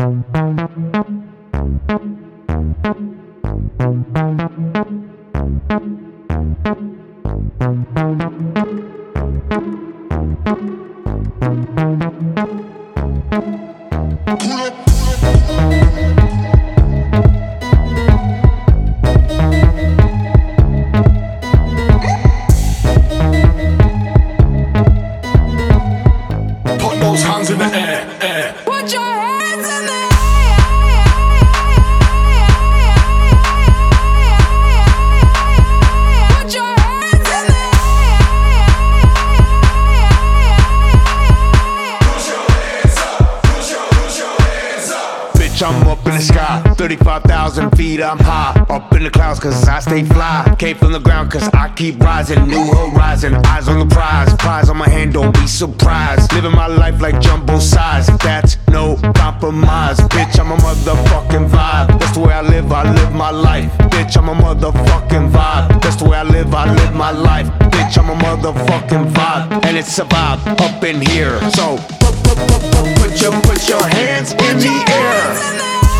I'm up in the sky, 35,000 feet I'm high. Up in the clouds cause I stay fly. Came from the ground cause I keep rising. New horizon, eyes on the prize. Prize on my hand, don't be surprised. Living my life like jumbo size, that's no compromise. Bitch, I'm a motherfucking vibe. That's the way I live my life. Bitch, I'm a motherfucking vibe. That's the way I live my life. Bitch, I'm a motherfucking vibe. And it's a vibe up in here. So put your hands in the air.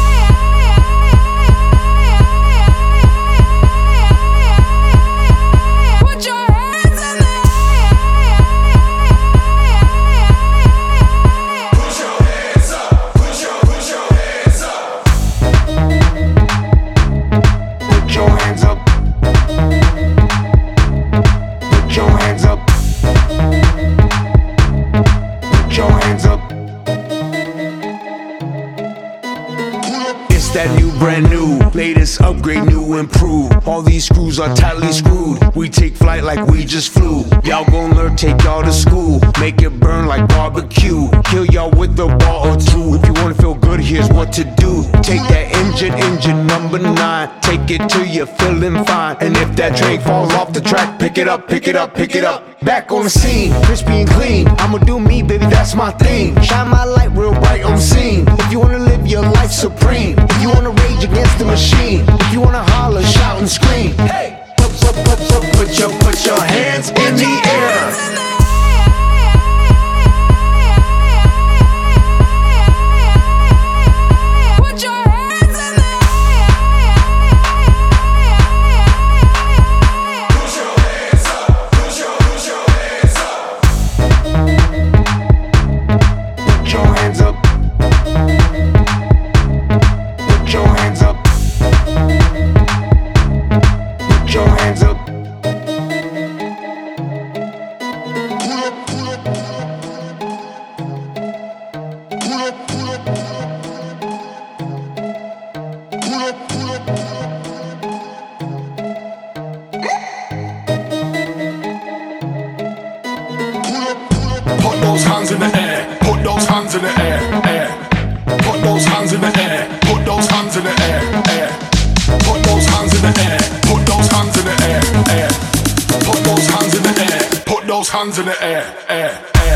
That new, brand new, latest upgrade, new, improved. All these screws are tightly screwed. We take flight like we just flew. Y'all gon' learn, take y'all to school. Make it burn like barbecue. Kill y'all with a ball or two. If you wanna feel good, here's what to do. Take that engine number 9. Take it till you're feeling fine. And if that drink falls off the track, pick it up, pick it up, pick it up. Back on the scene, crispy and clean. I'ma do me, baby, that's my thing. Shine my light real bright on the scene. If you wanna live your life supreme, if you wanna rage against the machine, if you wanna holler, shout and scream, hey, put your hands in the air. Put those hands in the air, put those hands in the air, air. Put those hands in the air, put those hands in the air, air. Put those hands in the air, put those hands in the air, air. Put those hands in the air, put those hands in the air, air, air.